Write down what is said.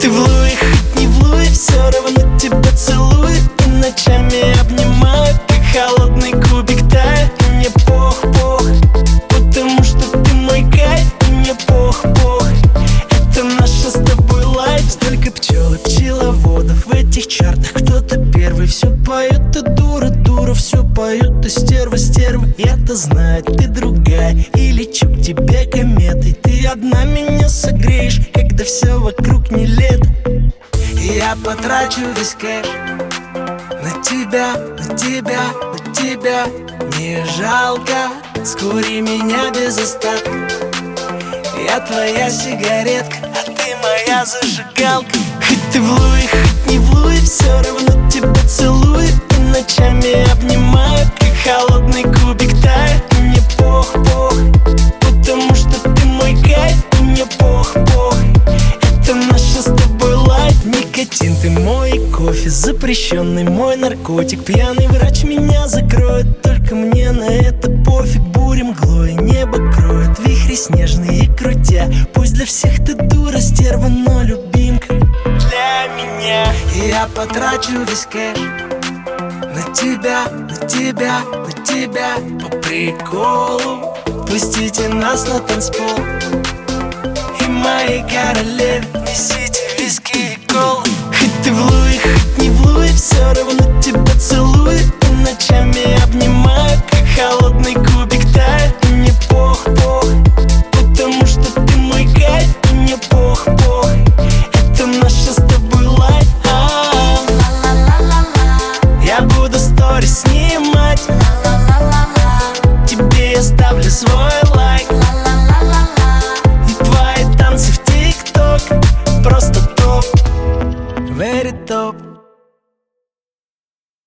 ты в Луи, хоть не в Луи, все равно тебя целую и ночами обнимаю, как холодный кубик тает. Мне пох-пох, потому что ты мой кайф. Мне пох-пох, это наша с тобой лайф. Столько пчел и пчеловодов в этих чартах, кто-то первый. Все поет, ты дура, дура, все поет, ты стерва, стерва. Я-то знаю, ты другая, и лечу к тебе кометой. Ты одна меня согреешь, когда все вокруг не лето. Я потрачу весь кайф на тебя, на тебя, на тебя. Не жалко, скури меня без остатка. Я твоя сигаретка, а ты моя зажигалка. Хоть ты в Луи, хоть не в Луи, все равно тебя целую и ночами обнимаю, как холодный кубик тает. Мне пох-пох, потому что ты мой кайф. Мне пох-пох, это наша с тобой лайф. Никотин, ты мой кофе, запрещенный мой наркотик. Пьяный врач меня закроет, только мне на это пофиг. Буря мглой небо кроет, вихри снежные крутя. Пусть для всех ты дура, стерва, но любимка для меня. Я потрачу весь кайф на тебя, на тебя, на тебя. По приколу пустите нас на танцпол, и моей королеве несите виски и колу. Хоть ты в Луи, хоть не в Луи, все равно тебя целую и ночами обнимаю, как холодный кубик тает. Мне пох-пох, потому что ты мой кайф. Мне пох-пох, это наша с тобой лайф. Я буду сторис снимать, тебе я ставлю свой лайк, и твои танцы в ТикТок просто топ, very топ.